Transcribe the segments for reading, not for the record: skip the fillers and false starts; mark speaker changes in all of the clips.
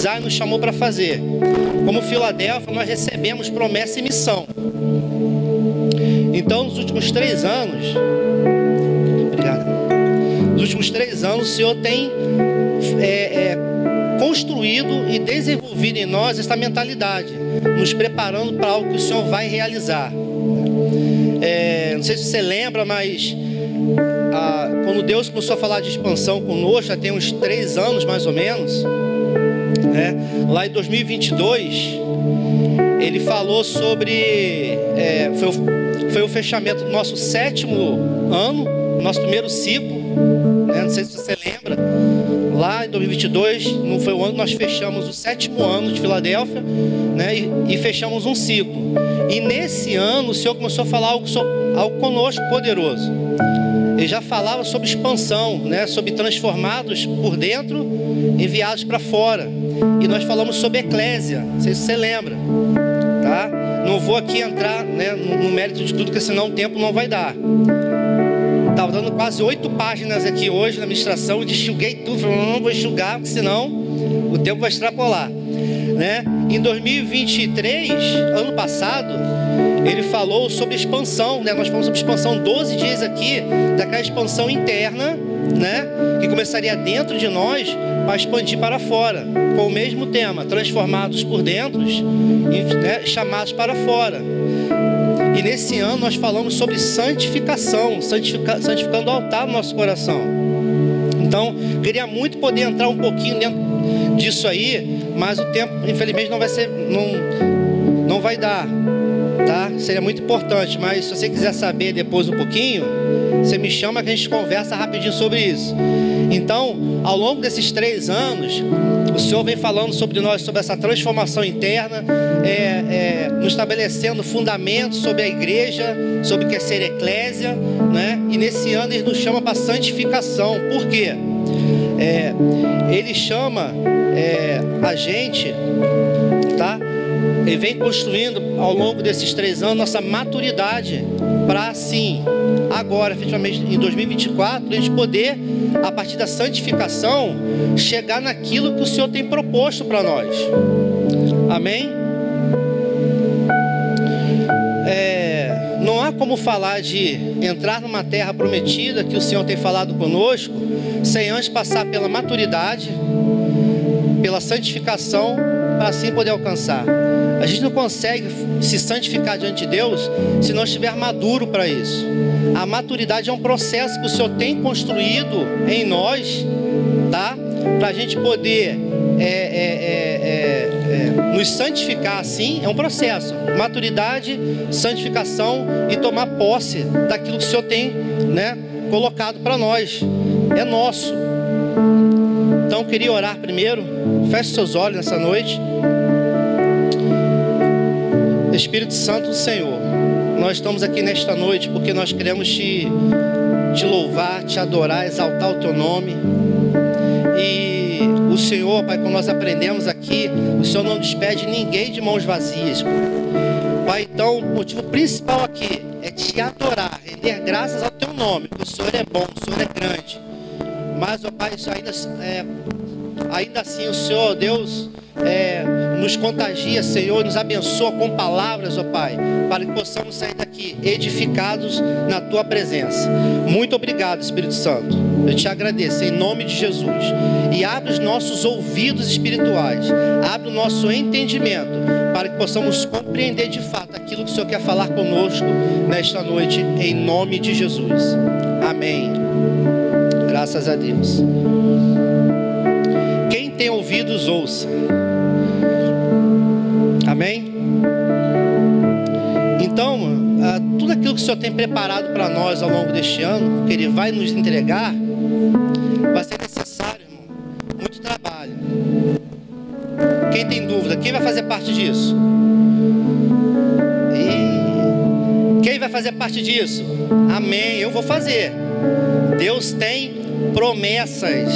Speaker 1: realizar e nos chamou para fazer. Como Filadélfia, nós recebemos promessa e missão. Então, nos últimos 3 anos, o Senhor tem construído e desenvolvido em nós essa mentalidade, nos preparando para algo que o Senhor vai realizar. Não sei se você lembra, mas quando Deus começou a falar de expansão conosco, já tem uns 3 anos mais ou menos, lá em 2022, Ele falou sobre, foi o fechamento do nosso 7º ano, nosso primeiro ciclo, não sei se você lembra, lá em 2022, não foi o ano que nós fechamos o 7º ano de Filadélfia, e fechamos um ciclo. E nesse ano o Senhor começou a falar algo conosco poderoso. Ele já falava sobre expansão, sobre transformados por dentro, enviados para fora. E nós falamos sobre eclésia, não sei se você lembra, tá? Não vou aqui entrar no mérito de tudo, porque senão o tempo não vai dar. Estava dando quase 8 páginas aqui hoje na ministração, e enxuguei tudo, falei, não vou enxugar, porque senão o tempo vai extrapolar, Em 2023, ano passado, Ele falou sobre expansão, Nós falamos sobre expansão 12 dias aqui, daquela expansão interna, que começaria dentro de nós, para expandir para fora, com o mesmo tema, transformados por dentro, chamados para fora. E nesse ano nós falamos sobre santificação, santificando o altar no nosso coração. Então, queria muito poder entrar um pouquinho dentro disso aí, mas o tempo, infelizmente, não vai dar, tá? Seria muito importante, mas se você quiser saber depois um pouquinho, você me chama que a gente conversa rapidinho sobre isso. Então, ao longo desses 3 anos, o Senhor vem falando sobre nós, sobre essa transformação interna, nos estabelecendo fundamentos sobre a igreja, sobre o que é ser eclésia, E nesse ano Ele nos chama para santificação. Por quê? Ele chama a gente, tá? Ele vem construindo ao longo desses 3 anos nossa maturidade para assim, agora, efetivamente, em 2024, a gente poder, a partir da santificação, chegar naquilo que o Senhor tem proposto para nós. Amém? Não há como falar de entrar numa terra prometida que o Senhor tem falado conosco, sem antes passar pela maturidade, pela santificação, para assim poder alcançar. A gente não consegue se santificar diante de Deus se não estiver maduro para isso. A maturidade é um processo que o Senhor tem construído em nós, tá? Para a gente poder nos santificar assim, é um processo. Maturidade, santificação e tomar posse daquilo que o Senhor tem, colocado para nós. É nosso. Então eu queria orar primeiro. Feche seus olhos nessa noite. Espírito Santo do Senhor, nós estamos aqui nesta noite porque nós queremos te louvar, te adorar, exaltar o Teu nome. E o Senhor, Pai, como nós aprendemos aqui, o Senhor não despede ninguém de mãos vazias, Pai. Então, o motivo principal aqui é te adorar, render graças ao Teu nome, porque o Senhor é bom, o Senhor é grande. Mas, ó Pai, isso ainda assim o Senhor, Deus, nos contagia, Senhor, nos abençoa com palavras, ó Pai, para que possamos sair daqui edificados na Tua presença. Muito obrigado, Espírito Santo. Eu te agradeço em nome de Jesus. E abre os nossos ouvidos espirituais, abre o nosso entendimento, para que possamos compreender de fato aquilo que o Senhor quer falar conosco nesta noite, em nome de Jesus. Amém. Graças a Deus. Quem tem ouvidos, ouça. Amém? Então, tudo aquilo que o Senhor tem preparado para nós ao longo deste ano, que Ele vai nos entregar, vai ser necessário, irmão, muito trabalho. Quem tem dúvida? Quem vai fazer parte disso? Quem vai fazer parte disso? Amém, eu vou fazer. Deus tem promessas.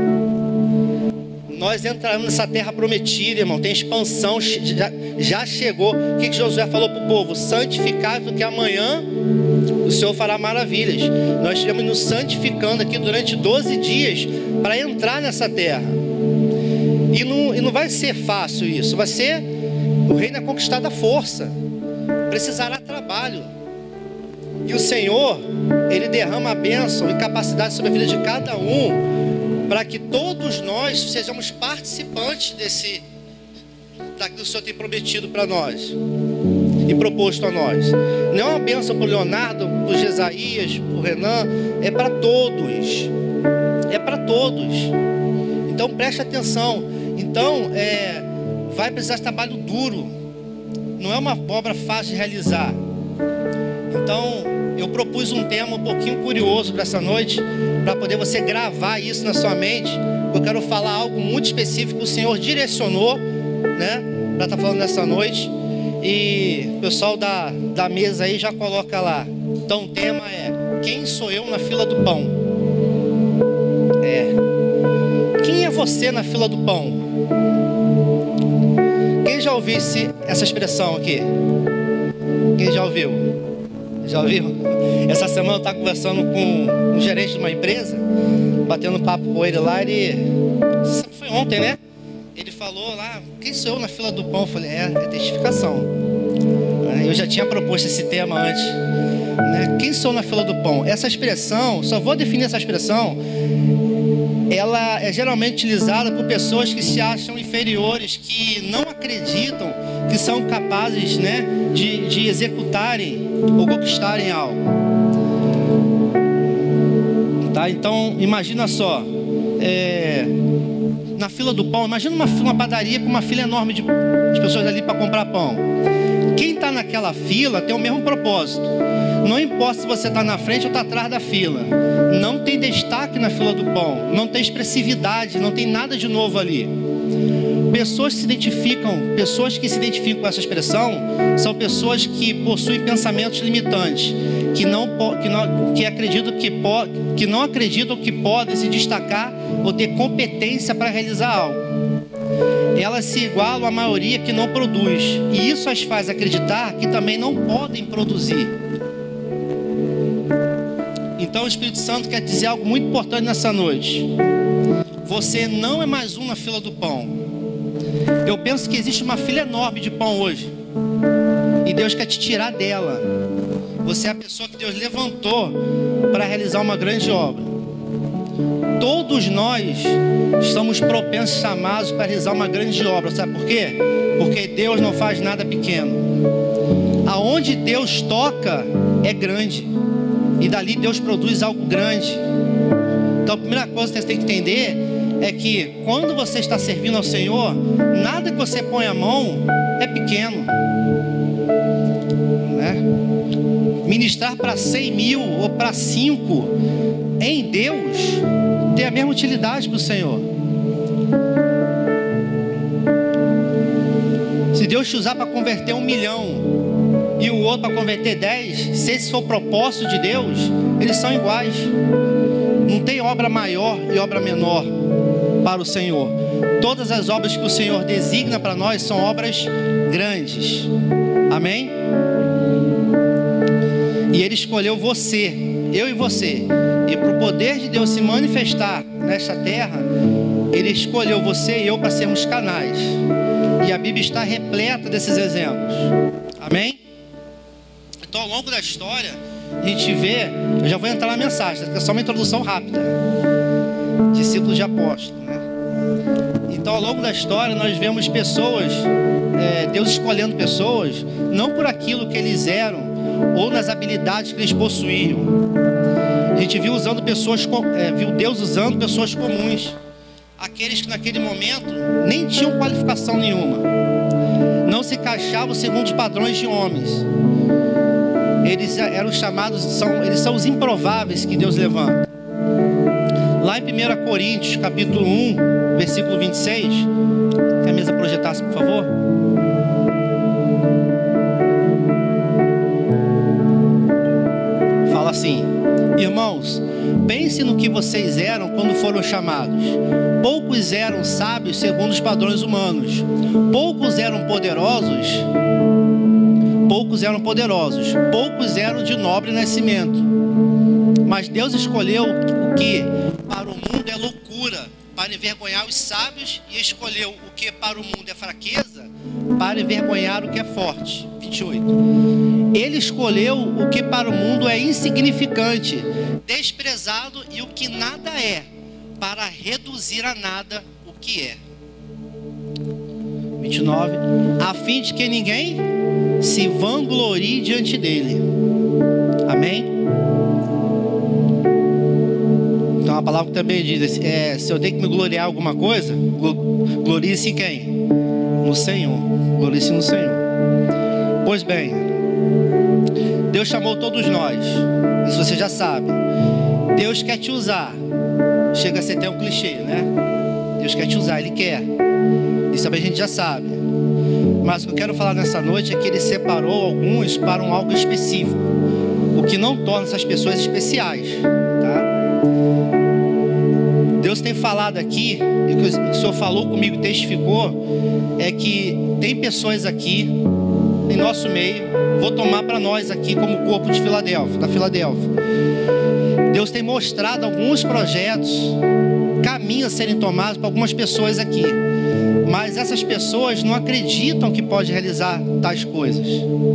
Speaker 1: Nós entramos nessa terra prometida, irmão. Tem expansão, já chegou. O que Josué falou para o povo? Santificai, porque amanhã o Senhor fará maravilhas. Nós estivemos nos santificando aqui durante 12 dias para entrar nessa terra. E não vai ser fácil isso. Vai ser, o reino é conquistado à força. Precisará trabalho. E o Senhor, Ele derrama a bênção e capacidade sobre a vida de cada um, para que todos nós sejamos participantes daquilo que o Senhor tem prometido para nós e proposto a nós. Não é uma bênção para o Leonardo, para o Jesaías, para o Renan, é para todos. É para todos. Então preste atenção. Então vai precisar de trabalho duro. Não é uma obra fácil de realizar. Então eu propus um tema um pouquinho curioso para essa noite, para poder você gravar isso na sua mente. Eu quero falar algo muito específico que o Senhor direcionou, né, para estar falando nessa noite. E o pessoal da mesa aí já coloca lá. Então o tema é: quem sou eu na fila do pão? Quem é você na fila do pão? Quem já ouviu essa expressão aqui? Quem já ouviu? Já ouviu? Essa semana eu estava conversando com um gerente de uma empresa, batendo papo com ele lá. Foi ontem, né? Ele falou lá: quem sou eu na fila do pão? Eu falei: é testificação. Eu já tinha proposto esse tema antes, né? Quem sou na fila do pão? Essa expressão, só vou definir essa expressão. Ela é geralmente utilizada por pessoas que se acham inferiores, que não acreditam que são capazes, né, de executarem ou conquistarem algo. Tá? Então, imagina só, na fila do pão, imagina uma padaria com uma fila enorme de pessoas ali para comprar pão. Quem está naquela fila tem o mesmo propósito. Não importa se você está na frente ou está atrás da fila. Não tem destaque na fila do pão. Não tem expressividade, não tem nada de novo ali. Pessoas que se identificam com essa expressão são pessoas que possuem pensamentos limitantes, que não acreditam que podem se destacar ou ter competência para realizar algo. Elas se igualam à maioria que não produz, e isso as faz acreditar que também não podem produzir. Então o Espírito Santo quer dizer algo muito importante nessa noite. Você não é mais um na fila do pão. Eu penso que existe uma fila enorme de pão hoje, e Deus quer te tirar dela. Você é a pessoa que Deus levantou para realizar uma grande obra. Todos nós estamos propensos, chamados para realizar uma grande obra. Sabe por quê? Porque Deus não faz nada pequeno. Aonde Deus toca é grande, e dali Deus produz algo grande. Então a primeira coisa que você tem que entender é que quando você está servindo ao Senhor, nada que você põe a mão é pequeno, né? Ministrar para 100 mil ou para 5 em Deus tem a mesma utilidade para o Senhor. Se Deus te usar para converter 1 milhão e o outro para converter 10, se esse for o propósito de Deus, eles são iguais. Não tem obra maior e obra menor para o Senhor. Todas as obras que o Senhor designa para nós são obras grandes. Amém? E Ele escolheu você, eu e você. E para o poder de Deus se manifestar nesta terra, Ele escolheu você e eu para sermos canais. E a Bíblia está repleta desses exemplos. Amém? Então, ao longo da história, a gente vê... Eu já vou entrar na mensagem, é só uma introdução rápida. Discípulos de apóstolo, né? Então, ao longo da história, nós vemos pessoas... Deus escolhendo pessoas, não por aquilo que eles eram, ou nas habilidades que eles possuíam. A gente viu Deus usando pessoas comuns, aqueles que naquele momento nem tinham qualificação nenhuma, não se encaixavam segundo os padrões de homens. Eles eram chamados, eles são os improváveis que Deus levanta. Lá em 1 Coríntios, capítulo 1, versículo 26, que a mesa projetasse, por favor. Fala assim: irmãos, pense no que vocês eram quando foram chamados. Poucos eram sábios segundo os padrões humanos. Poucos eram poderosos. Poucos eram de nobre nascimento. Mas Deus escolheu o que para o mundo é loucura, para para envergonhar os sábios, e escolheu o que para o mundo é fraqueza, para envergonhar o que é forte. 28. Ele escolheu o que para o mundo é insignificante, desprezado e o que nada é, para reduzir a nada o que é. 29. A fim de que ninguém se vanglorie diante dele. Amém? Então a palavra também diz, se eu tenho que me gloriar em alguma coisa, glorie-se em quem? No Senhor. Glorie-se no Senhor. Pois bem, Deus chamou todos nós, isso você já sabe. Deus quer te usar. Chega a ser até um clichê, né? Deus quer te usar, Ele quer. Isso também a gente já sabe. Mas o que eu quero falar nessa noite é que Ele separou alguns para um algo específico, o que não torna essas pessoas especiais, tá? Deus tem falado aqui, e o que o Senhor falou comigo e testificou, é que tem pessoas aqui em nosso meio, vou tomar para nós aqui como corpo de Filadélfia, da Filadélfia. Deus tem mostrado alguns projetos, caminhos a serem tomados para algumas pessoas aqui, mas essas pessoas não acreditam que pode realizar tais coisas.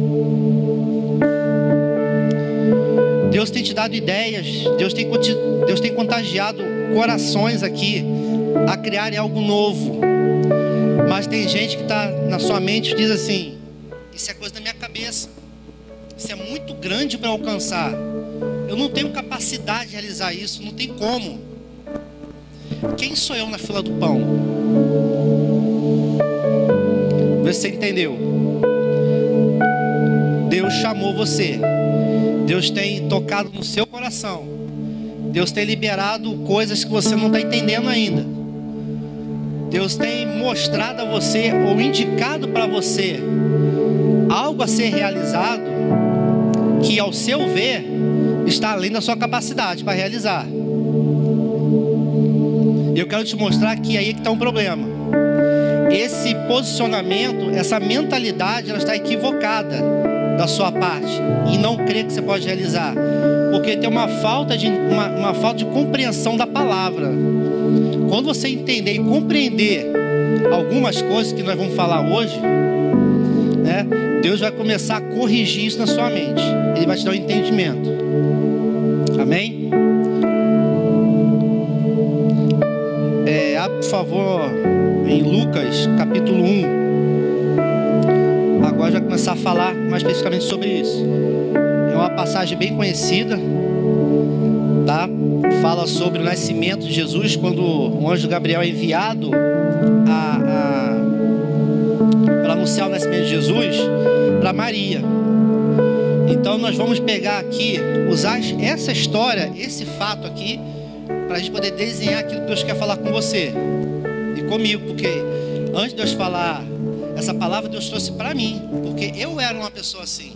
Speaker 1: Deus tem te dado ideias, Deus tem contagiado corações aqui a criarem algo novo, mas tem gente que está na sua mente e diz assim: isso é coisa da minha cabeça, isso é muito grande para alcançar, eu não tenho capacidade de realizar isso, não tem como. Quem sou eu na fila do pão? Vê se você entendeu. Deus chamou você, Deus tem tocado no seu coração, Deus tem liberado coisas que você não está entendendo ainda. Deus tem mostrado a você ou indicado para você algo a ser realizado que, ao seu ver, está além da sua capacidade para realizar. Eu quero te mostrar que aí é que está um problema. Esse posicionamento, essa mentalidade, ela está equivocada da sua parte e não crê que você pode realizar, porque tem uma falta de compreensão da palavra. Quando você entender e compreender algumas coisas que nós vamos falar hoje, né, Deus vai começar a corrigir isso na sua mente. Ele vai te dar um entendimento. Amém? Abre, por favor, em Lucas capítulo 1. Agora vai começar a falar mais especificamente sobre isso. É uma passagem bem conhecida, tá? Fala sobre o nascimento de Jesus, quando o anjo Gabriel é enviado para anunciar o nascimento de Jesus para Maria. Então nós vamos pegar aqui, usar essa história, esse fato aqui, para a gente poder desenhar aquilo que Deus quer falar com você e comigo, porque antes de Deus falar essa palavra, Deus trouxe para mim, porque eu era uma pessoa assim.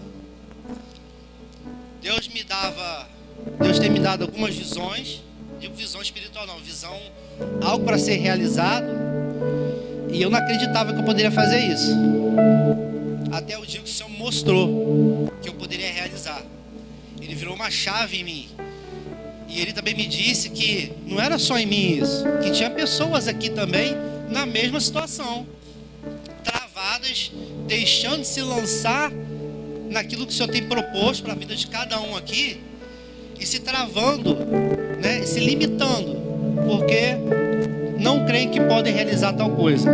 Speaker 1: Deus tem me dado algumas visões, digo visão espiritual não, visão, algo para ser realizado, e eu não acreditava que eu poderia fazer isso, até o dia que o Senhor mostrou que eu poderia realizar. Ele virou uma chave em mim, e Ele também me disse que não era só em mim isso, que tinha pessoas aqui também na mesma situação, travadas, deixando de se lançar naquilo que o Senhor tem proposto para a vida de cada um aqui, e se travando, né, se limitando, porque não creem que podem realizar tal coisa.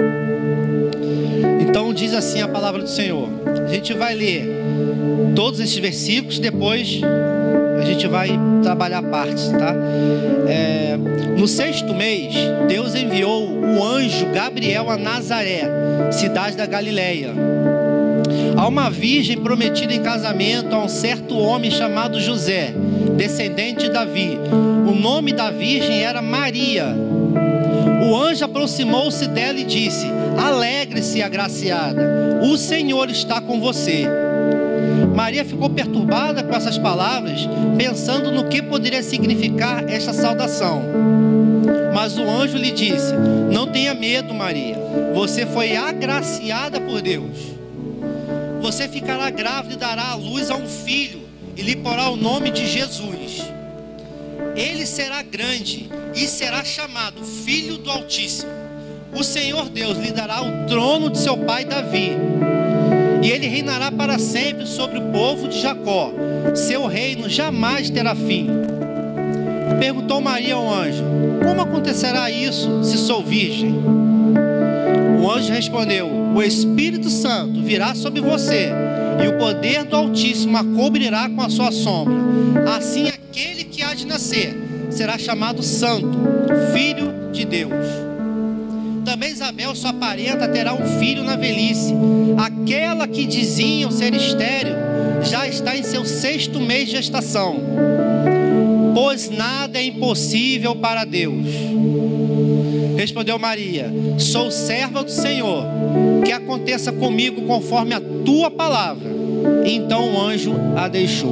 Speaker 1: Então diz assim a palavra do Senhor. A gente vai ler todos esses versículos, depois a gente vai trabalhar partes, tá? No 6º mês, Deus enviou o anjo Gabriel a Nazaré, cidade da Galileia, a uma virgem prometida em casamento a um certo homem chamado José, descendente de Davi. O nome da virgem era Maria. O anjo aproximou-se dela e disse: alegre-se, agraciada, o Senhor está com você. Maria ficou perturbada com essas palavras, pensando no que poderia significar esta saudação. Mas o anjo lhe disse: não tenha medo, Maria, você foi agraciada por Deus. Você ficará grávida e dará à luz a um filho, e lhe porá o nome de Jesus. Ele será grande e será chamado Filho do Altíssimo. O Senhor Deus lhe dará o trono de seu pai Davi, e ele reinará para sempre sobre o povo de Jacó. Seu reino jamais terá fim. Perguntou Maria ao anjo: como acontecerá isso, se sou virgem? O anjo respondeu: o Espírito Santo virá sobre você, e o poder do Altíssimo a cobrirá com a sua sombra. Assim aquele que há de nascer será chamado Santo, Filho de Deus. Também Isabel, sua parenta, terá um filho na velhice. Aquela que diziam ser estéril já está em seu 6º mês de gestação, pois nada é impossível para Deus. Respondeu Maria: sou serva do Senhor, que aconteça comigo conforme a tua palavra. Então o anjo a deixou.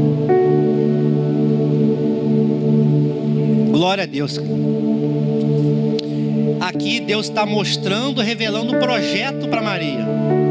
Speaker 1: Glória a Deus. Aqui Deus está mostrando, revelando um projeto para Maria.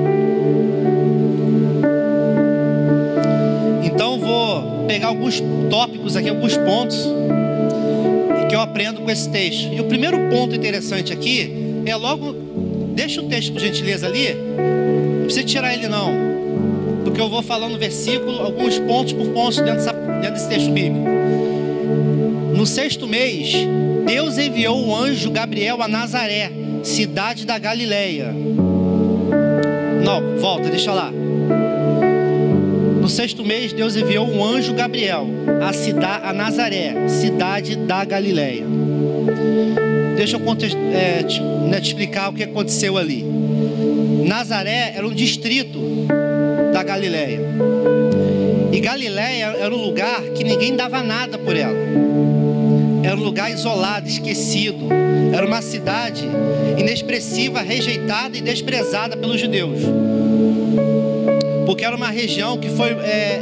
Speaker 1: Então vou pegar alguns tópicos aqui, alguns pontos que eu aprendo com esse texto. E o primeiro ponto interessante aqui é logo, deixa o texto por gentileza ali, não precisa tirar ele não, porque eu vou falando versículo, alguns pontos por pontos dentro desse texto bíblico. No 6º mês, Deus enviou o anjo Gabriel a Nazaré, cidade da Galileia. Não, volta, deixa lá. No 6º mês, Deus enviou um anjo Gabriel a Nazaré, cidade da Galileia. Deixa eu te explicar o que aconteceu ali. Nazaré era um distrito da Galileia. E Galileia era um lugar que ninguém dava nada por ela. Era um lugar isolado, esquecido. Era uma cidade inexpressiva, rejeitada e desprezada pelos judeus. Porque era uma região que foi...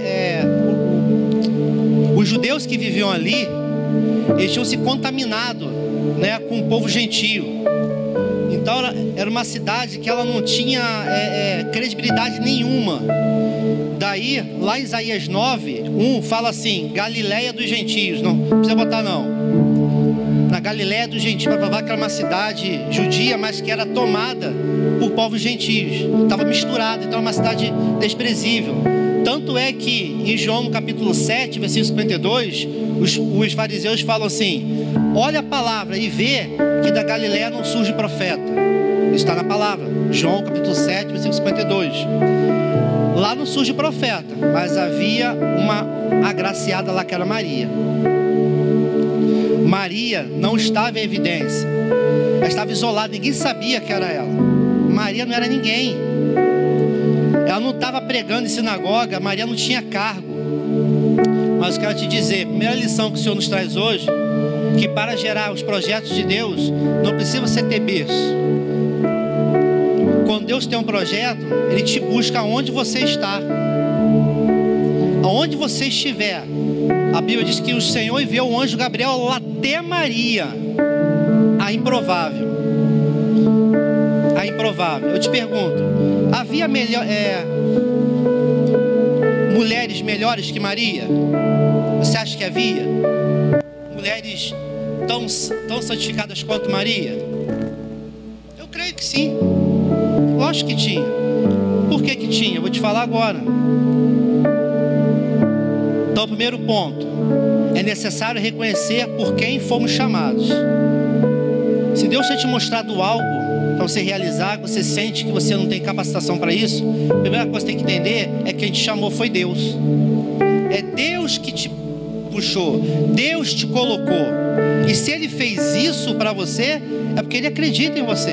Speaker 1: os judeus que viviam ali, eles tinham se contaminado, né, com o povo gentio. Então era uma cidade que ela não tinha credibilidade nenhuma. Daí, lá em Isaías 9:1 fala assim: Galileia dos gentios. Não precisa botar não. Na Galileia dos gentios, para provar que era uma cidade judia, mas que era tomada por povos gentios. Estava misturada, então era uma cidade desprezível. Tanto é que em João no capítulo 7, versículo 52, os fariseus falam assim: olha a palavra e vê que da Galileia não surge profeta. Isso está na palavra. João capítulo 7, versículo 52. Lá não surge profeta, mas havia uma agraciada lá que era Maria. Maria não estava em evidência. Ela estava isolada, ninguém sabia que era ela. Maria não era ninguém. Ela não estava pregando em sinagoga, Maria não tinha cargo. Mas eu quero te dizer, a primeira lição que o Senhor nos traz hoje, que para gerar os projetos de Deus, não precisa você ter berço. Quando Deus tem um projeto, Ele te busca onde você está. Aonde você estiver. A Bíblia diz que o Senhor enviou o anjo Gabriel até Maria, a improvável. A improvável. Eu te pergunto, havia mulheres melhores que Maria? Você acha que havia? Mulheres tão santificadas quanto Maria? Eu creio que sim. Lógico que tinha. Por que tinha? Eu vou te falar agora. Então, o primeiro ponto: é necessário reconhecer por quem fomos chamados. Se Deus tem te mostrado algo para você realizar, você sente que você não tem capacitação para isso, a primeira coisa que você tem que entender é que quem te chamou foi Deus. É Deus que te puxou, Deus te colocou. E se Ele fez isso para você, é porque Ele acredita em você.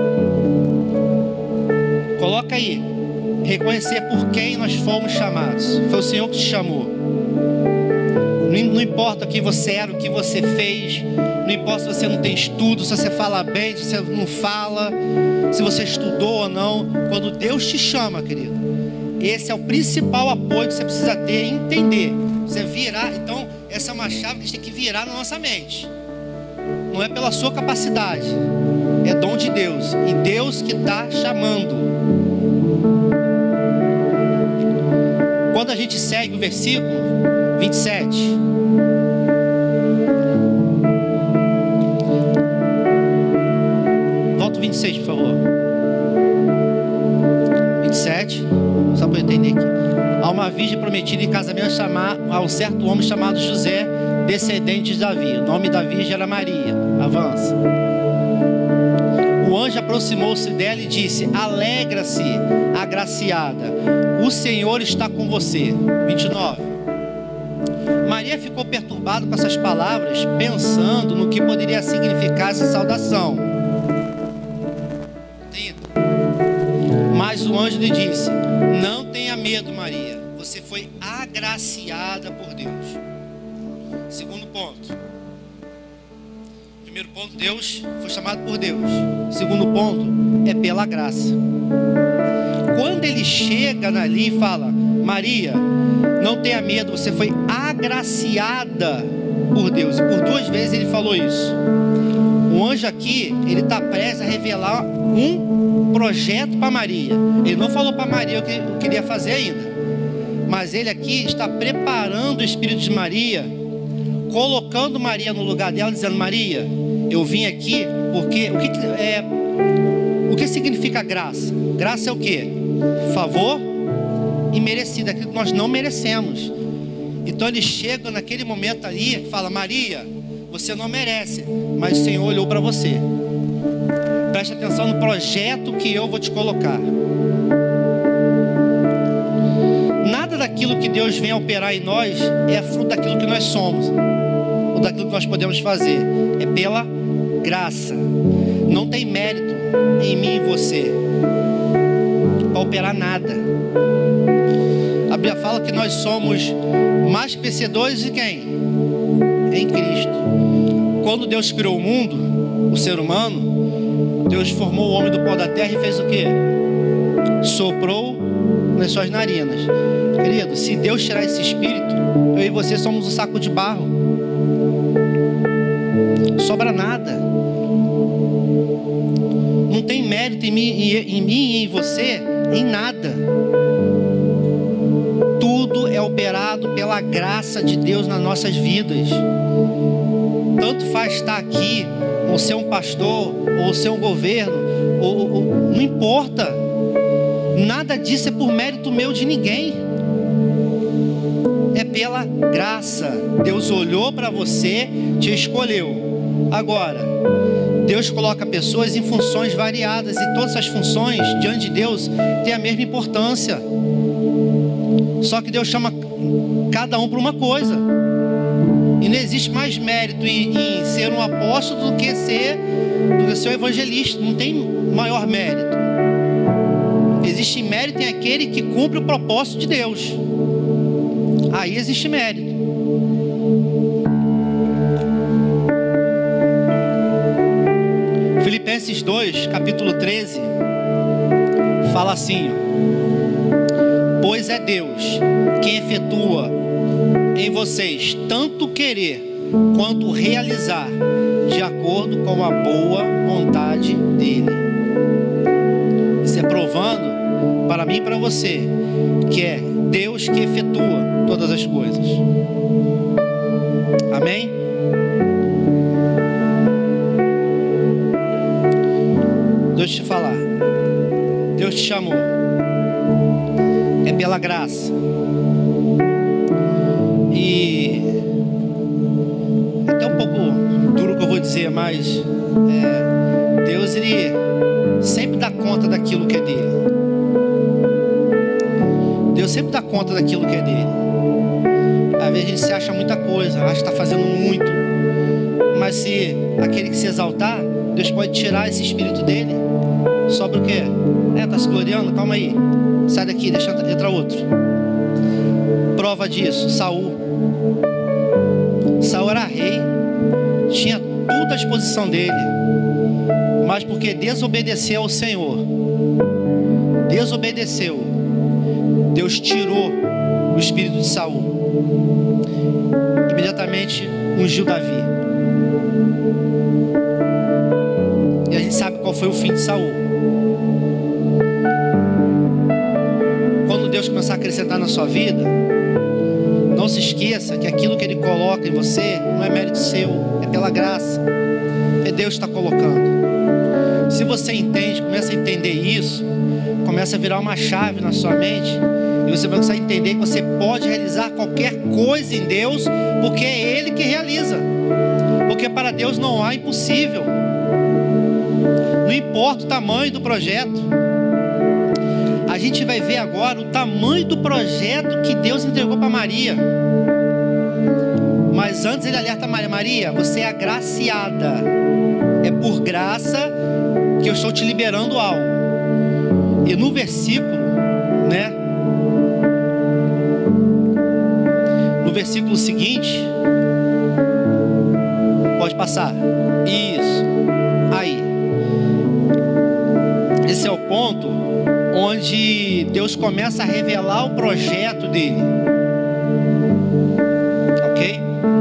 Speaker 1: Coloca aí: reconhecer por quem nós fomos chamados. Foi o Senhor que te chamou. Não importa quem você era, o que você fez. Não importa se você não tem estudo, se você fala bem, se você não fala, se você estudou ou não. Quando Deus te chama, querido, esse é o principal apoio que você precisa ter e entender. Você virar, então essa é uma chave que a gente tem que virar na nossa mente. Não é pela sua capacidade, é dom de Deus. E Deus que está chamando. Quando a gente segue o versículo 27, 26, por favor. 27, só para eu entender aqui. Há uma virgem prometida em casamento a um certo homem chamado José, descendente de Davi. O nome da virgem era Maria. Avança. O anjo aproximou-se dela e disse: alegra-se, agraciada, o Senhor está com você. 29. Maria ficou perturbada com essas palavras, pensando no que poderia significar essa saudação. 30. Mas o anjo lhe disse: não tenha medo, Maria, você foi agraciada por Deus. Segundo ponto. Primeiro ponto, Deus foi chamado por Deus. Segundo ponto, é pela graça. Quando ele chega ali e fala: Maria, não tenha medo, você foi agraciada por Deus. E por 2 vezes ele falou isso. O anjo aqui, ele está prestes a revelar um projeto para Maria. Ele não falou para Maria o que queria fazer ainda, mas ele aqui está preparando o espírito de Maria, colocando Maria no lugar dela, dizendo: Maria, eu vim aqui porque o que significa graça? Graça é o quê? Favor imerecido, aquilo que nós não merecemos. Então ele chega naquele momento ali e fala: Maria, você não merece, mas o Senhor olhou para você. Preste atenção no projeto que eu vou te colocar. Nada daquilo que Deus vem a operar em nós é fruto daquilo que nós somos, ou daquilo que nós podemos fazer. É pela graça. Não tem mérito em mim e você para operar nada. A Bíblia fala que nós somos mais que vencedores de quem? Em Cristo. Quando Deus criou o mundo, o ser humano, Deus formou o homem do pó da terra e fez o quê? Soprou nas suas narinas. Querido, se Deus tirar esse espírito, eu e você somos um saco de barro. Sobra nada. Não tem mérito em mim e em você, em nada. Tudo é operado pela graça de Deus nas nossas vidas. Tanto faz estar aqui, ou ser um pastor, ou ser um governo, não importa. Nada disso é por mérito meu de ninguém. É pela graça. Deus olhou para você, te escolheu. Agora, Deus coloca pessoas em funções variadas, e todas as funções diante de Deus têm a mesma importância. Só que Deus chama cada um para uma coisa. E não existe mais mérito em ser um apóstolo do que ser um evangelista. Não tem maior mérito. Existe mérito em aquele que cumpre o propósito de Deus. Aí existe mérito. Filipenses 2, capítulo 13, fala assim: pois é Deus quem efetua em vocês tanto querer quanto realizar, de acordo com a boa vontade dele. Isso é provando para mim e para você que é Deus que efetua todas as coisas. Amém? Deus te falar, Deus te chamou, é pela graça. E é até um pouco duro o que eu vou dizer, mas Deus, ele sempre dá conta daquilo que é dele. Deus sempre dá conta daquilo que é dele. Às vezes a gente se acha muita coisa, acha que está fazendo muito, mas se aquele que se exaltar, Deus pode tirar esse espírito dele. Sobra o quê? Está se gloriando? Calma aí. Sai daqui, deixa entrar outro. Prova disso, Saul. Saul era rei, tinha tudo à disposição dele, mas porque desobedeceu ao Senhor, Deus tirou o espírito de Saul. Imediatamente ungiu Davi. E a gente sabe qual foi o fim de Saul. Quando Deus começar a acrescentar na sua vida, não se esqueça que aquilo que Ele coloca em você não é mérito seu, é pela graça. É Deus que está colocando. Se você entende, começa a entender isso, começa a virar uma chave na sua mente, e você vai começar a entender que você pode realizar qualquer coisa em Deus, porque é Ele que realiza. Porque para Deus não há impossível. Não importa o tamanho do projeto. A gente vai ver agora o tamanho do projeto que Deus entregou para Maria. Mas antes ele alerta Maria: Maria, você é agraciada. É por graça que eu estou te liberando algo. E no versículo, né? No versículo seguinte, pode passar. Isso. Aí. Esse é o ponto onde Deus começa a revelar o projeto dele. Ok?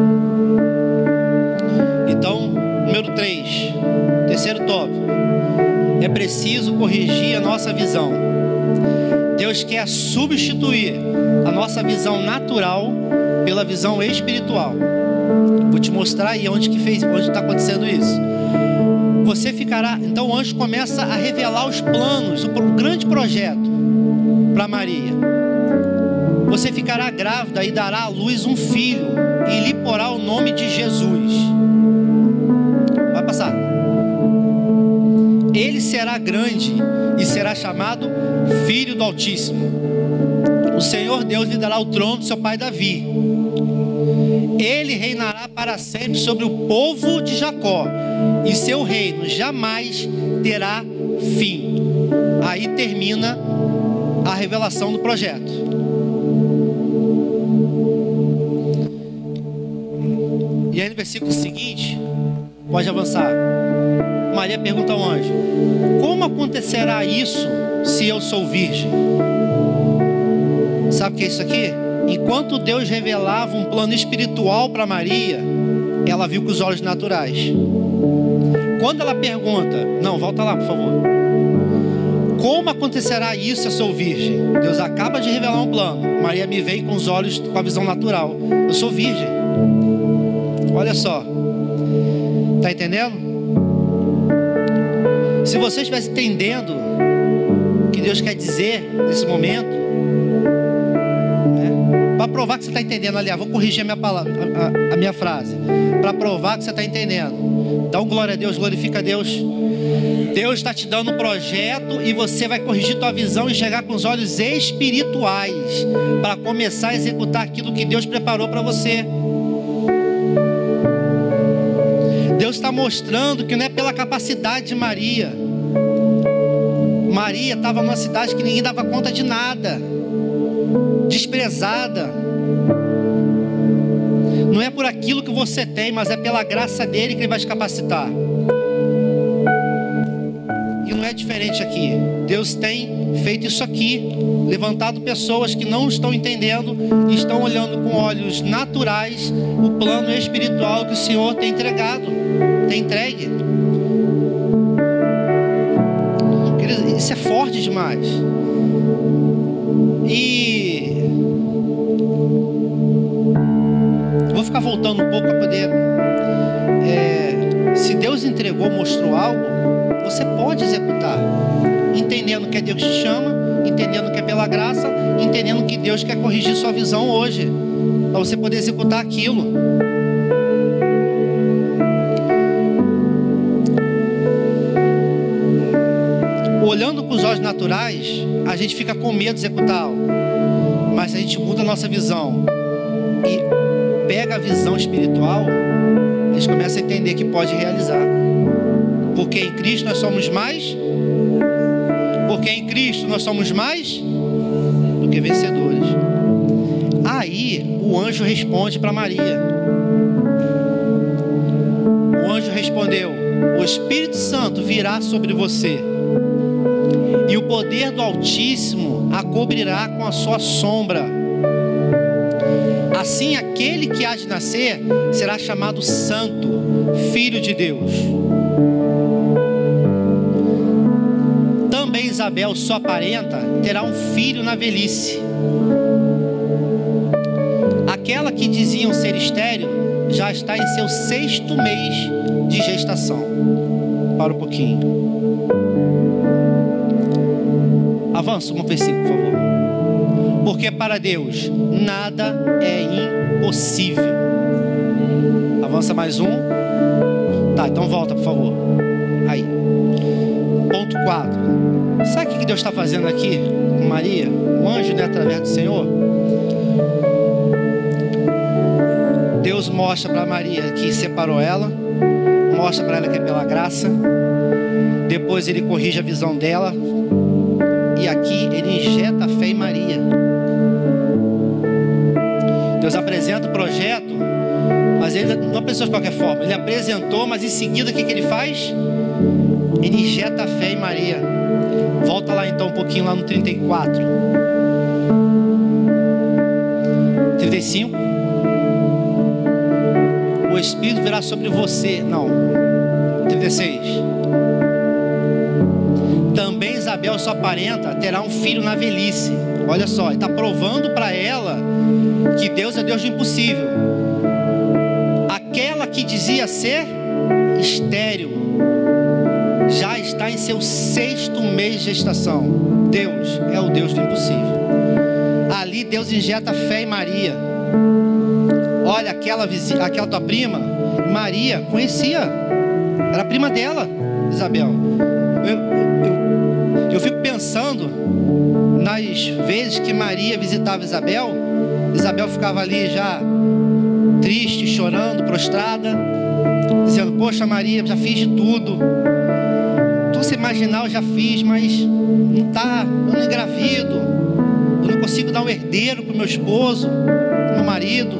Speaker 1: Então, número 3, terceiro tópico. É preciso corrigir a nossa visão. Deus quer substituir a nossa visão natural pela visão espiritual. Vou te onde aí onde está acontecendo isso. Você ficará, então o anjo começa a revelar os planos, o grande projeto para Maria. Você ficará grávida e dará à luz um filho e lhe porá o nome de Jesus. Vai passar. Ele será grande e será chamado Filho do Altíssimo. O Senhor Deus lhe dará o trono de seu pai Davi. Ele reinará para sempre sobre o povo de Jacó, e seu reino jamais terá fim. Aí termina a revelação do projeto. E aí no versículo seguinte, pode avançar. Maria pergunta ao anjo: como acontecerá isso se eu sou virgem? Sabe o que é isso aqui? Enquanto Deus revelava um plano espiritual para Maria, ela viu com os olhos naturais. Quando ela pergunta, não, volta lá por favor, como acontecerá isso se eu sou virgem? Deus acaba de revelar um plano. Maria me veio com os olhos, com a visão natural. Eu sou virgem. Olha só, tá entendendo? Se você estivesse entendendo o que Deus quer dizer nesse momento, para provar que você está entendendo, aliás, vou corrigir a minha palavra, a minha frase, para provar que você está entendendo. Dá um glória a Deus, glorifica a Deus. Deus está te dando um projeto e você vai corrigir tua visão e chegar com os olhos espirituais para começar a executar aquilo que Deus preparou para você. Deus está mostrando que não é pela capacidade de Maria. Maria estava numa cidade que ninguém dava conta de nada, desprezada. Não é por aquilo que você tem, mas é pela graça dele que ele vai te capacitar. E não é diferente aqui. Deus tem feito isso aqui, levantado pessoas que não estão entendendo e estão olhando com olhos naturais o plano espiritual que o Senhor tem entregado, tem entregue. Isso é forte demais. E vou ficar voltando um pouco para poder. Se Deus entregou, mostrou algo, você pode executar, entendendo que é Deus que te chama, entendendo que é pela graça, entendendo que Deus quer corrigir sua visão hoje, para você poder executar aquilo. Olhando com os olhos naturais, a gente fica com medo de executar algo. Mas se a gente muda a nossa visão e pega a visão espiritual, a gente começa a entender que pode realizar. Porque em Cristo nós somos mais. Porque em Cristo nós somos mais do que vencedores. Aí o anjo responde para Maria. O anjo respondeu: o Espírito Santo virá sobre você, e o poder do Altíssimo a cobrirá com a sua sombra. Assim, aquele que há de nascer será chamado Santo, Filho de Deus. Também Isabel, sua parenta, terá um filho na velhice. Aquela que diziam ser estéril já está em seu 6º mês de gestação. Para um pouquinho. Avança um versículo, por favor. Porque para Deus nada é impossível. Avança mais um. Tá, então volta, por favor. Aí. Ponto 4. Sabe o que Deus está fazendo aqui com Maria? O anjo, né, através do Senhor. Deus mostra para Maria que separou ela. Mostra para ela que é pela graça. Depois ele corrige a visão dela. E aqui ele injeta a fé em Maria. Deus apresenta o projeto, mas ele não apresentou de qualquer forma. Ele apresentou, mas em seguida o que ele faz? Ele injeta a fé em Maria. Volta lá então um pouquinho, lá no 34. 35. O Espírito virá sobre você. Não. 36. Também Isabel, sua parenta, terá um filho na velhice. Olha só, ele está provando para ela que Deus é Deus do impossível. Aquela que dizia ser estéril já está em seu 6º mês de gestação. Deus é o Deus do impossível. Ali Deus injeta fé em Maria. Olha, aquela tua prima, Maria, conhecia, era prima dela, Isabel. Eu fico pensando nas vezes que Maria visitava Isabel. Isabel ficava ali já triste, chorando, prostrada, dizendo: poxa, Maria, já fiz de tudo. Tudo se imaginar eu já fiz, mas não tá, eu não engravido, eu não consigo dar um herdeiro para o meu esposo, para o meu marido.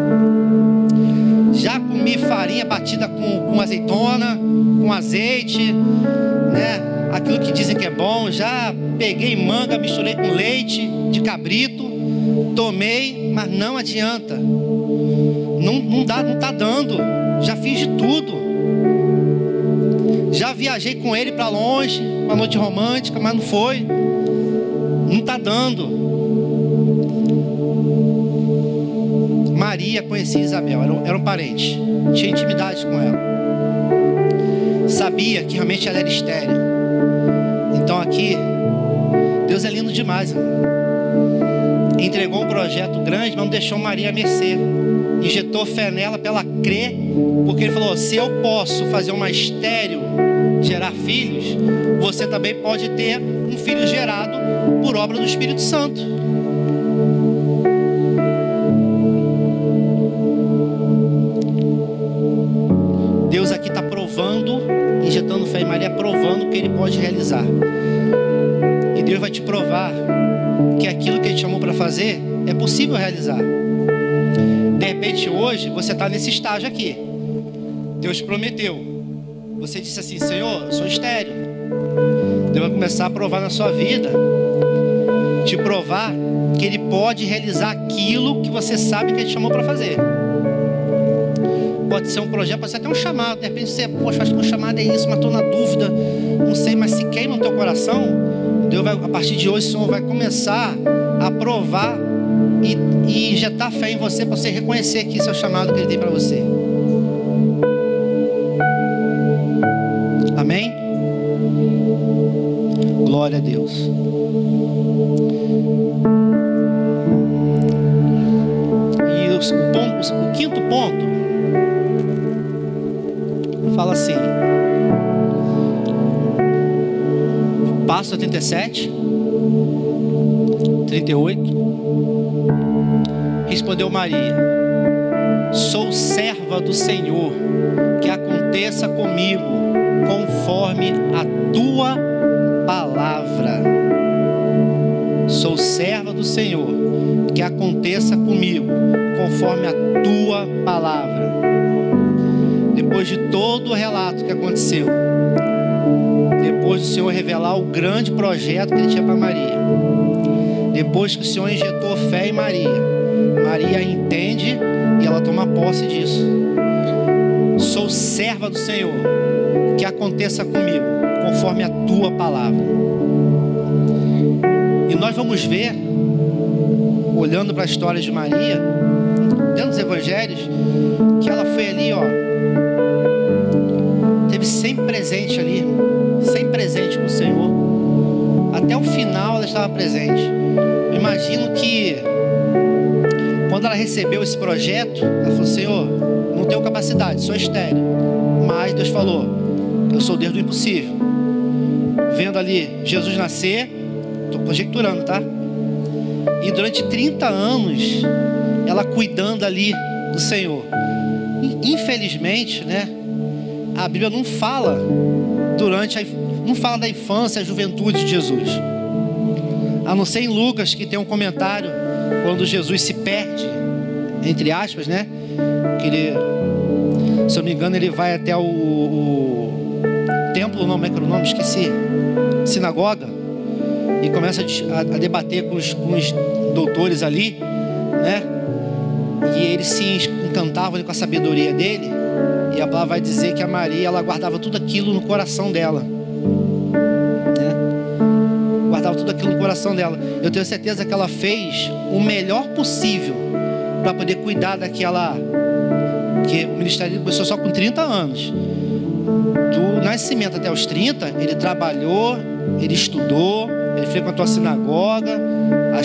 Speaker 1: Já comi farinha batida com azeitona, com azeite, né? Aquilo que dizem que é bom. Já peguei manga, misturei com leite de cabrito, tomei, mas não adianta. Não está dando. Já fiz de tudo. Já viajei com ele para longe, uma noite romântica, mas não foi. Não está dando. Maria conhecia Isabel, era um parente, tinha intimidade com ela, sabia que realmente ela era estéril. Então aqui, Deus é lindo demais, né? Entregou um projeto grande, mas não deixou Maria à mercê. Injetou fé nela para ela crer, porque ele falou: se eu posso fazer uma estéril gerar filhos, você também pode ter um filho gerado por obra do Espírito Santo. Deus aqui está provando, injetando fé em Maria, provando que Ele pode realizar. E Deus vai te provar que aquilo que Ele te chamou para fazer é possível realizar. De repente hoje você está nesse estágio aqui. Deus prometeu. Você disse assim: Senhor, eu sou estéril. Deus vai começar a provar na sua vida, te provar que Ele pode realizar aquilo que você sabe que Ele te chamou para fazer. Pode ser um projeto, pode ser até um chamado. De repente você, poxa, acho que o chamado é isso, mas estou na dúvida, não sei, mas se queima no teu coração, Deus vai, a partir de hoje, o Senhor vai começar a provar e injetar fé em você, para você reconhecer que isso é o chamado que Ele tem para você. Amém? Glória a Deus. E o 5º ponto fala assim, passo 37, 38. Respondeu Maria: sou serva do Senhor, que aconteça comigo conforme a tua palavra. Sou serva do Senhor, que aconteça comigo conforme a tua palavra. Depois de todo o relato que aconteceu, depois do Senhor revelar o grande projeto que Ele tinha para Maria, depois que o Senhor injetou fé em Maria, Maria entende e ela toma posse disso. Sou serva do Senhor, que aconteça comigo conforme a tua palavra. E nós vamos ver, olhando para a história de Maria, dentro dos evangelhos, que ela foi ali, teve sempre presente ali, sempre presente com o Senhor. até o final ela estava presente. Eu imagino que quando ela recebeu esse projeto, ela falou: Senhor, não tenho capacidade, sou estéril. Mas Deus falou: eu sou o Deus do impossível. Vendo ali Jesus nascer, estou conjecturando, tá? E durante 30 anos, ela cuidando ali do Senhor. Infelizmente, né? A Bíblia não fala não fala da infância, a juventude de Jesus. A não ser em Lucas, que tem um comentário quando Jesus se perde, entre aspas, né? Que ele, se eu não me engano, ele vai até o templo, não, como é que era o nome? Esqueci. Sinagoga. E começa a debater com os doutores ali, né? E eles se encantavam ali com a sabedoria dele. E a palavra vai dizer que a Maria, ela guardava tudo aquilo no coração dela, né? Guardava tudo aquilo no coração dela. Eu tenho certeza que ela fez o melhor possível para poder cuidar daquela... Que o ministério começou só com 30 anos. Do nascimento até os 30, ele trabalhou, ele estudou, ele frequentou a sinagoga, a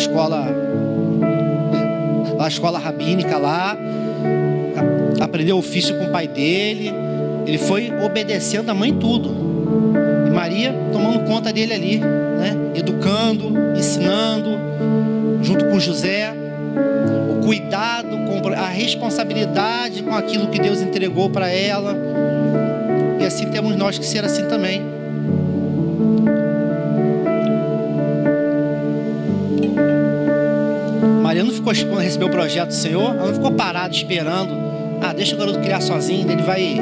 Speaker 1: escola rabínica lá, aprendeu ofício com o pai dele. Ele foi obedecendo a mãe tudo. E Maria tomando conta dele ali, né? Educando, ensinando, junto com José. O cuidado, a responsabilidade com aquilo que Deus entregou para ela. E assim temos nós que ser assim também. Maria não ficou esperando receber o projeto do Senhor. Ela não ficou parada esperando. Deixa o garoto criar sozinho, ele vai...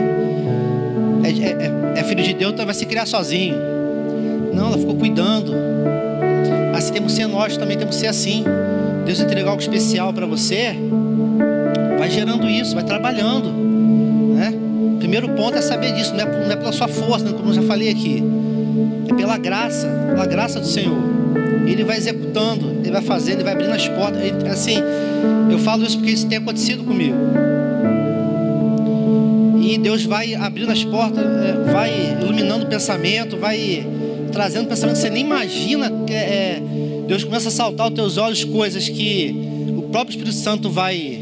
Speaker 1: É filho de Deus, então vai se criar sozinho. Não, ela ficou cuidando. Assim temos que ser nós, também temos que ser assim. Deus entregar algo especial para você, vai gerando isso, vai trabalhando, né? Primeiro ponto é saber disso. Não é pela sua força, né? Como eu já falei aqui. É pela graça do Senhor. Ele vai executando, ele vai fazendo, ele vai abrindo as portas. Assim, eu falo isso porque isso tem acontecido comigo. E Deus vai abrindo as portas, vai iluminando o pensamento, vai trazendo pensamento que você nem imagina. Deus começa a saltar aos teus olhos coisas que o próprio Espírito Santo vai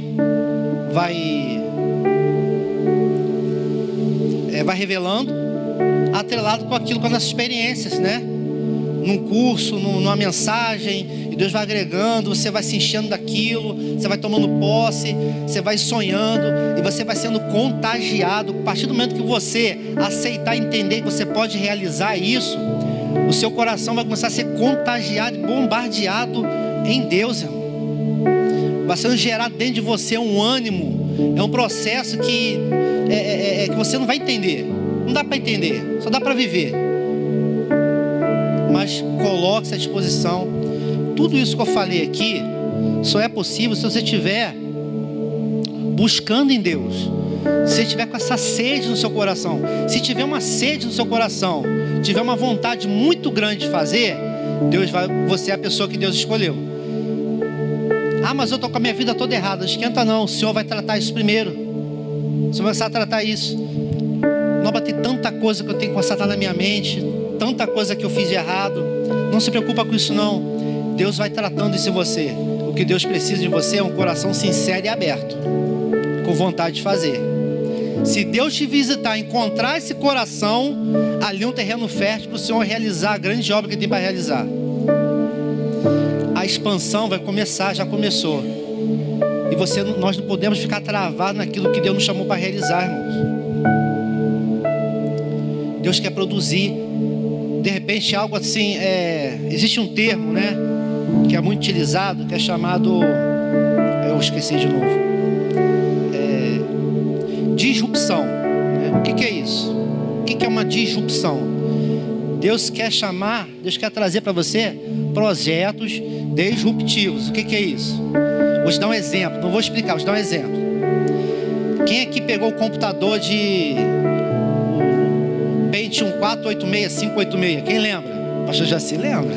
Speaker 1: revelando, atrelado com aquilo, com as nossas experiências, né? Num curso, numa mensagem, e Deus vai agregando, você vai se enchendo daquilo, você vai tomando posse, você vai sonhando, e você vai sendo contagiado. A partir do momento que você aceitar, entender que você pode realizar isso, o seu coração vai começar a ser contagiado, bombardeado em Deus, irmão. Vai sendo gerado dentro de você um ânimo. É um processo que você não vai entender. Não dá para entender, só dá para viver. Mas coloque-se à disposição. Tudo isso que eu falei aqui só é possível se você estiver buscando em Deus. Se você estiver com essa sede no seu coração. Se tiver uma sede no seu coração, tiver uma vontade muito grande de fazer, você é a pessoa que Deus escolheu. Mas eu estou com a minha vida toda errada. Não esquenta não, o Senhor vai tratar isso primeiro. O Senhor vai começar a tratar isso. Não vai ter tanta coisa que eu tenho que constatar na minha mente, tanta coisa que eu fiz de errado. Não se preocupa com isso não. Deus vai tratando isso em você. O que Deus precisa de você é um coração sincero e aberto, com vontade de fazer. Se Deus te visitar, encontrar esse coração, ali é um terreno fértil para o Senhor realizar a grande obra que Ele tem para realizar. A expansão vai começar, já começou. E nós não podemos ficar travados naquilo que Deus nos chamou para realizar, irmãos. Deus quer produzir. De repente algo assim, existe um termo, né, que é muito utilizado, que é chamado, eu esqueci de novo, disrupção. O que é isso? O que é uma disrupção? Deus quer trazer para você projetos disruptivos. O que é isso? Vou te dar um exemplo, não vou explicar, vou te dar um exemplo. Quem aqui pegou o computador de Pentium 486, 586? Quem lembra? O pastor já se lembra?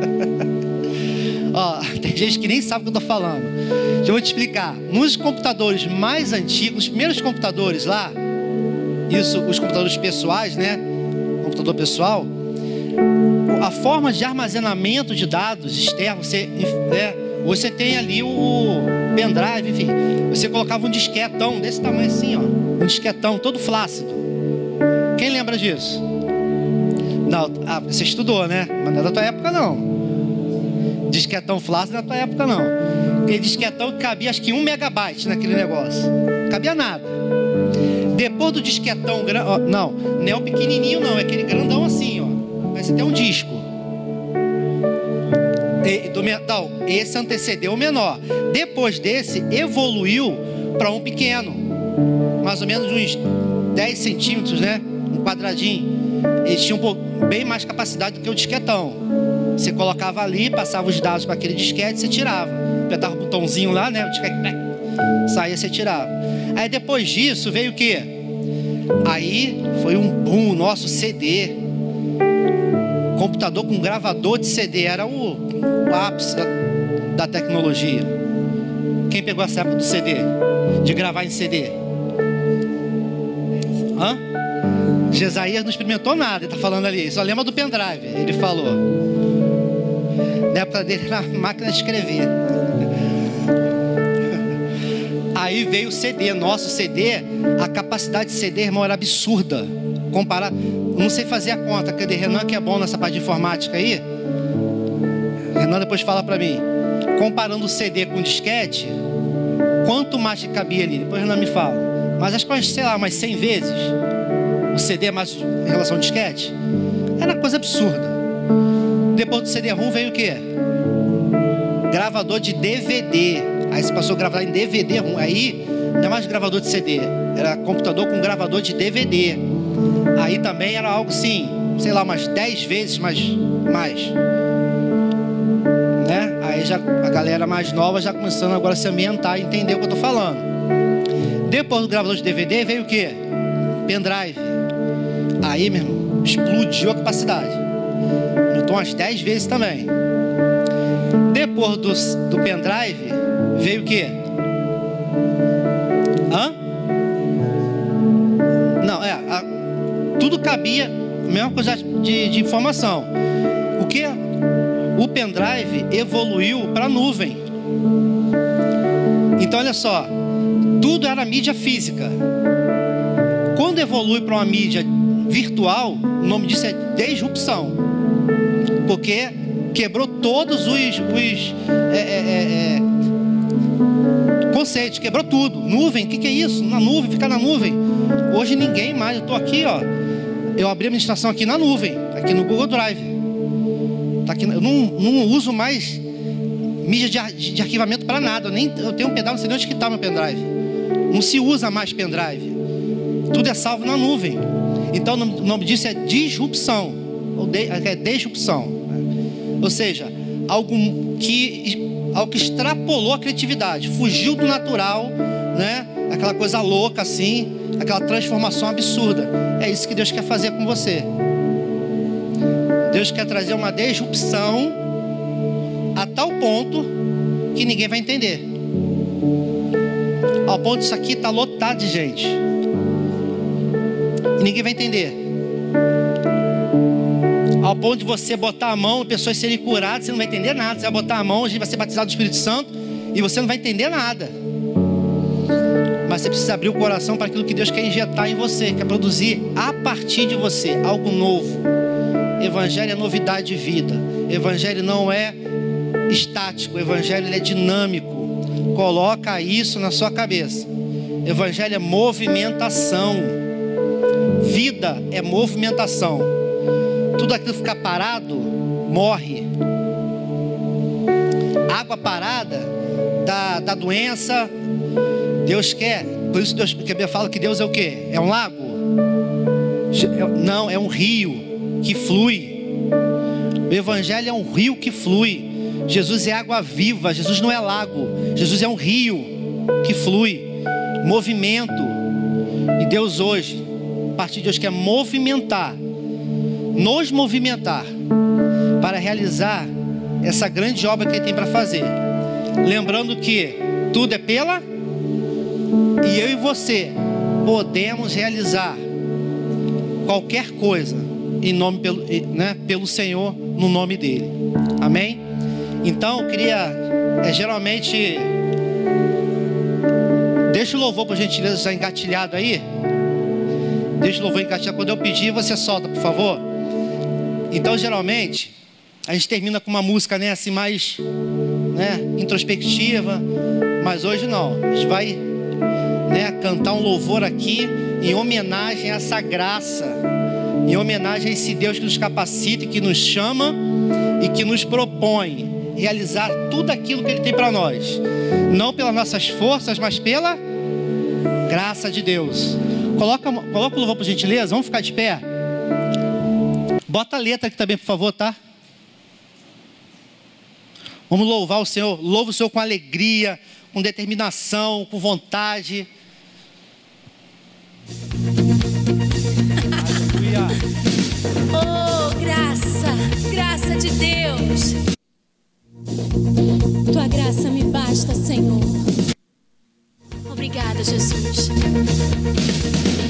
Speaker 1: Tem gente que nem sabe o que eu estou falando. Já vou te explicar. Nos computadores mais antigos, os primeiros computadores lá, os computadores pessoais, né? Computador pessoal, a forma de armazenamento de dados externos, você tem ali o pendrive, enfim, você colocava um disquetão desse tamanho assim, ó, um disquetão todo flácido. Quem lembra disso? Não, você estudou, né? Mas não é da tua época, não. Disquetão flácido não é da tua época, não. Aquele disquetão que cabia acho que 1 megabyte naquele negócio. Não cabia nada. Depois do disquetão, não é o pequenininho não, é aquele grandão assim, ó. Parece até um disco. Esse antecedeu o menor. Depois desse, evoluiu para um pequeno. Mais ou menos uns 10 centímetros, né? Um quadradinho. Eles tinham bem mais capacidade do que o disquetão. Você colocava ali, passava os dados para aquele disquete, você tirava. Apertava o botãozinho lá, né? O disquete saía, você tirava. Aí depois disso veio o quê? Aí foi um boom, o nosso CD. Computador com gravador de CD. Era o ápice da tecnologia. Quem pegou essa época do CD? De gravar em CD? Hã? Jesaías não experimentou nada, ele está falando ali. Só lembra do pendrive, ele falou. Na época dele era máquina de escrever. Aí veio o CD, nosso CD, a capacidade de CD, irmão, era absurda. Comparar, não sei fazer a conta, cadê Renan que é bom nessa parte de informática aí? Renan depois fala para mim. Comparando o CD com o disquete, quanto mais que cabia ali? Depois Renan me fala. Mas acho que, sei lá, umas 100 vezes o CD mais em relação ao disquete. Era coisa absurda. Depois do CD-ROM veio o quê? Gravador de DVD. Aí você passou a gravar em DVD-ROM. Aí não é mais gravador de CD. Era computador com gravador de DVD. Aí também era algo assim, sei lá, umas 10 vezes mais. Né? Aí já, a galera mais nova já começando agora a se ambientar e entender o que eu tô falando. Depois do gravador de DVD veio o quê? Pendrive. Aí, meu irmão, explodiu a capacidade. Então, umas 10 vezes também. Depois do pendrive, veio o quê? Não, tudo cabia, mesma coisa de informação. O que? O pendrive evoluiu para a nuvem. Então, olha só, tudo era mídia física. Quando evolui para uma mídia virtual, o nome disso é disrupção, porque quebrou todos os conceitos, quebrou tudo. Nuvem, o que é isso? Na nuvem, ficar na nuvem. Hoje ninguém mais, eu estou aqui, ó, eu abri a administração aqui na nuvem, aqui no Google Drive. Tá aqui, eu não uso mais mídia de arquivamento para nada. Eu tenho um pendrive, não sei nem onde que está meu pendrive. Não se usa mais pendrive. Tudo é salvo na nuvem. Então o nome disso é disrupção. É disrupção. Ou seja, algo que extrapolou a criatividade. Fugiu do natural, né? Aquela coisa louca assim. Aquela transformação absurda. É isso que Deus quer fazer com você. Deus quer trazer uma disrupção a tal ponto que ninguém vai entender. Ao ponto disso aqui está lotado de gente. E ninguém vai entender. Ao ponto de você botar a mão, pessoas serem curadas, você não vai entender nada. Você vai botar a mão, a gente vai ser batizado do Espírito Santo e você não vai entender nada. Mas você precisa abrir o coração para aquilo que Deus quer injetar em você, quer produzir a partir de você algo novo. Evangelho é novidade de vida. Evangelho não é estático. Evangelho é dinâmico. Coloca isso na sua cabeça. Evangelho é movimentação. Vida é movimentação. Tudo aquilo que ficar parado morre. Água parada da doença. Deus quer. Por isso Deus, porque a Bíblia fala que Deus é o quê? É um lago? Não, é um rio que flui. O Evangelho é um rio que flui. Jesus é água viva. Jesus não é lago. Jesus é um rio que flui. Movimento. E Deus hoje, a partir de hoje, quer movimentar, nos movimentar para realizar essa grande obra que Ele tem para fazer. Lembrando que tudo é pela, e eu e você podemos realizar qualquer coisa em nome pelo Senhor no nome dele. Amém? Então eu queria, geralmente, deixa o louvor por gentileza já engatilhado aí. Deixa o louvor engatilhado. Quando eu pedir, você solta, por favor. Então geralmente a gente termina com uma música, né, assim mais, né, introspectiva. Mas hoje não. A gente vai, né, cantar um louvor aqui em homenagem a essa graça, em homenagem a esse Deus que nos capacita e que nos chama e que nos propõe realizar tudo aquilo que Ele tem para nós, não pelas nossas forças, mas pela graça de Deus. Coloca o louvor por gentileza, vamos ficar de pé. Bota a letra aqui também, por favor, tá? Vamos louvar o Senhor. Louva o Senhor com alegria, com determinação, com vontade. Aleluia.
Speaker 2: Oh, graça de Deus. Tua graça me basta, Senhor. Obrigada, Jesus.